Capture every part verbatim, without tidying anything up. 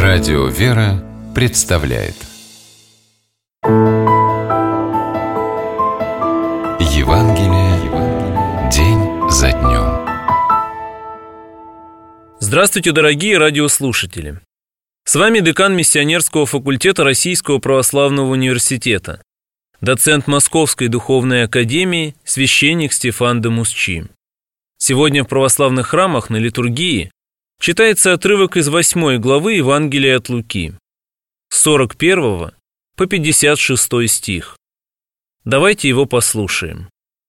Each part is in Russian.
Радио «Вера» представляет Евангелие день за днем. Здравствуйте, дорогие радиослушатели! С вами декан миссионерского факультета Российского православного университета, доцент Московской духовной академии, священник Стефан де Мусчи. Сегодня в православных храмах на литургии читается отрывок из восьмой главы Евангелия от Луки, с сорок первого по пятьдесят шестой стих. Давайте его послушаем.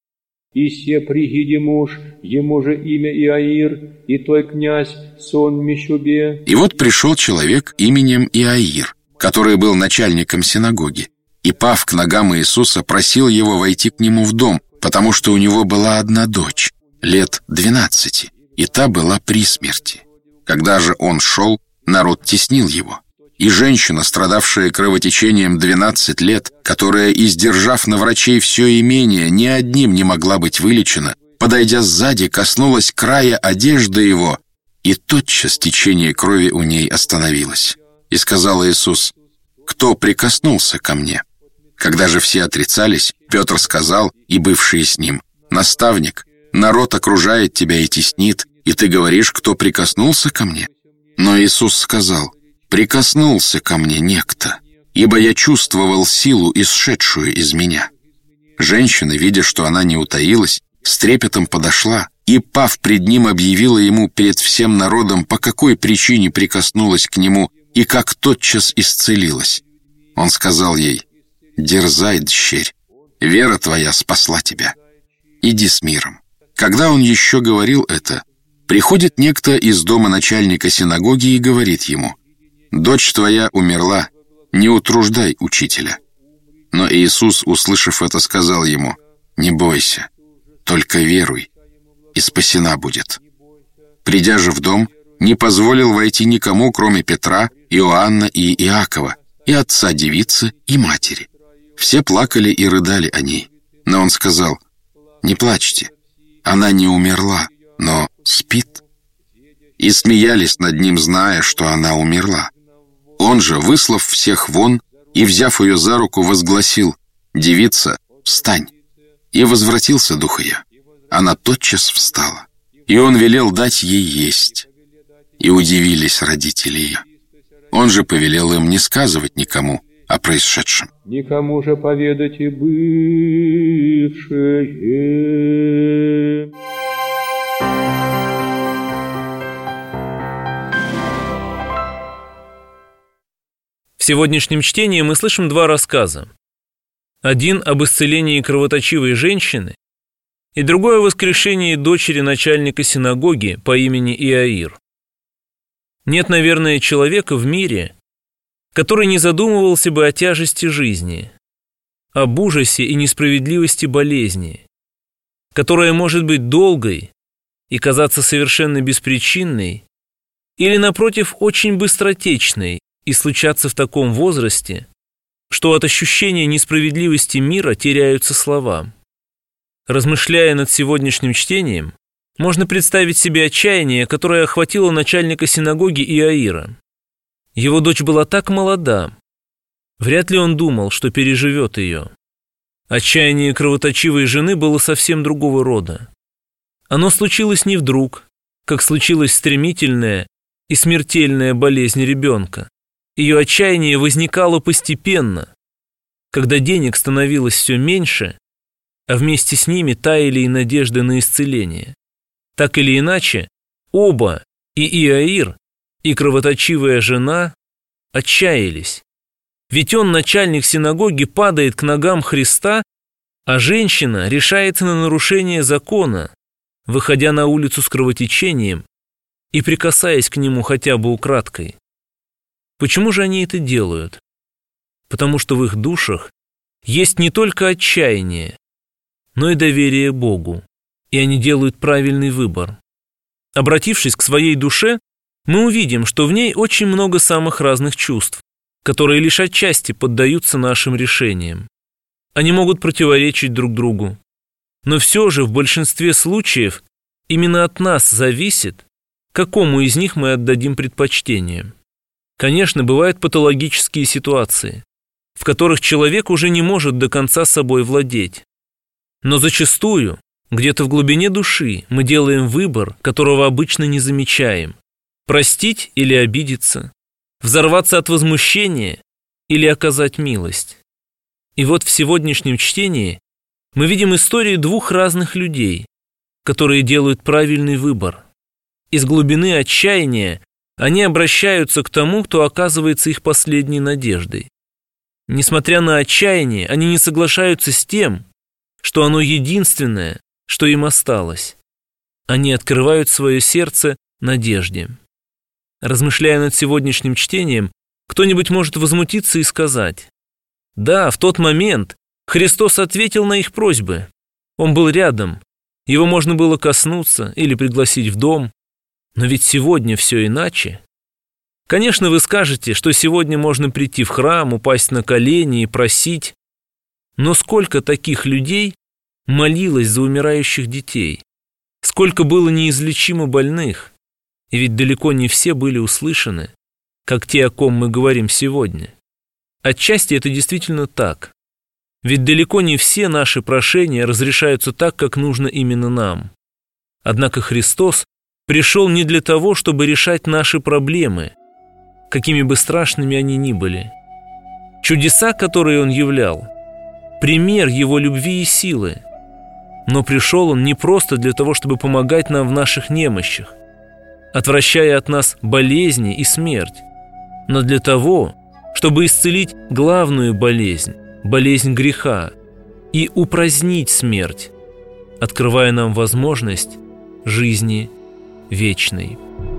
«И се пригиди муж, ему же имя Иаир, и той князь сон Мещубе». И вот пришел человек именем Иаир, который был начальником синагоги, и, пав к ногам Иисуса, просил его войти к нему в дом, потому что у него была одна дочь, лет двенадцати, и та была при смерти. Когда же он шел, народ теснил его. И женщина, страдавшая кровотечением двенадцать лет, которая, издержав на врачей все имение, ни одним не могла быть вылечена, подойдя сзади, коснулась края одежды его, и тотчас течение крови у ней остановилось. И сказал Иисус: «Кто прикоснулся ко мне?» Когда же все отрицались, Петр сказал, и бывшие с ним: «Наставник, народ окружает тебя и теснит, и ты говоришь, кто прикоснулся ко мне?» Но Иисус сказал: «Прикоснулся ко мне некто, ибо я чувствовал силу, исшедшую из меня». Женщина, видя, что она не утаилась, с трепетом подошла и, пав пред ним, объявила ему перед всем народом, по какой причине прикоснулась к нему и как тотчас исцелилась. Он сказал ей: «Дерзай, дщерь, вера твоя спасла тебя. Иди с миром». Когда он еще говорил это, приходит некто из дома начальника синагоги и говорит ему: «Дочь твоя умерла, не утруждай учителя». Но Иисус, услышав это, сказал ему: «Не бойся, только веруй, и спасена будет». Придя же в дом, не позволил войти никому, кроме Петра, Иоанна и Иакова, и отца девицы, и матери. Все плакали и рыдали о ней. Но он сказал: «Не плачьте, она не умерла, но спит». И смеялись над ним, зная, что она умерла. Он же, выслав всех вон и, взяв ее за руку, возгласил: «Девица, встань!» И возвратился дух ее. Она тотчас встала, и он велел дать ей есть. И удивились родители ее. Он же повелел им не сказывать никому о происшедшем. «Никому же поведайте бывшее». В сегодняшнем чтении мы слышим два рассказа. Один об исцелении кровоточивой женщины, и другой о воскрешении дочери начальника синагоги по имени Иаир. Нет, наверное, человека в мире, который не задумывался бы о тяжести жизни, об ужасе и несправедливости болезни, которая может быть долгой и казаться совершенно беспричинной, или, напротив, очень быстротечной, и случаться в таком возрасте, что от ощущения несправедливости мира теряются слова. Размышляя над сегодняшним чтением, можно представить себе отчаяние, которое охватило начальника синагоги Иаира. Его дочь была так молода, вряд ли он думал, что переживет ее. Отчаяние кровоточивой жены было совсем другого рода. Оно случилось не вдруг, как случилась стремительная и смертельная болезнь ребенка. Ее отчаяние возникало постепенно, когда денег становилось все меньше, а вместе с ними таяли и надежды на исцеление. Так или иначе, оба, и Иаир, и кровоточивая жена, отчаялись. Ведь он, начальник синагоги, падает к ногам Христа, а женщина решается на нарушение закона, выходя на улицу с кровотечением и прикасаясь к нему хотя бы украдкой. Почему же они это делают? Потому что в их душах есть не только отчаяние, но и доверие Богу, и они делают правильный выбор. Обратившись к своей душе, мы увидим, что в ней очень много самых разных чувств, которые лишь отчасти поддаются нашим решениям. Они могут противоречить друг другу, но все же в большинстве случаев именно от нас зависит, какому из них мы отдадим предпочтение. Конечно, бывают патологические ситуации, в которых человек уже не может до конца собой владеть. Но зачастую, где-то в глубине души, мы делаем выбор, которого обычно не замечаем. Простить или обидеться, взорваться от возмущения или оказать милость. И вот в сегодняшнем чтении мы видим истории двух разных людей, которые делают правильный выбор. Из глубины отчаяния они обращаются к тому, кто оказывается их последней надеждой. Несмотря на отчаяние, они не соглашаются с тем, что оно единственное, что им осталось. Они открывают свое сердце надежде. Размышляя над сегодняшним чтением, кто-нибудь может возмутиться и сказать: «Да, в тот момент Христос ответил на их просьбы. Он был рядом, его можно было коснуться или пригласить в дом. Но ведь сегодня все иначе». Конечно, вы скажете, что сегодня можно прийти в храм, упасть на колени и просить. Но сколько таких людей молилось за умирающих детей? Сколько было неизлечимо больных? И ведь далеко не все были услышаны, как те, о ком мы говорим сегодня. Отчасти это действительно так. Ведь далеко не все наши прошения разрешаются так, как нужно именно нам. Однако Христос пришел не для того, чтобы решать наши проблемы, какими бы страшными они ни были. Чудеса, которые Он являл, пример Его любви и силы. Но пришел Он не просто для того, чтобы помогать нам в наших немощах, отвращая от нас болезни и смерть, но для того, чтобы исцелить главную болезнь, болезнь греха, и упразднить смерть, открывая нам возможность жизни вечной.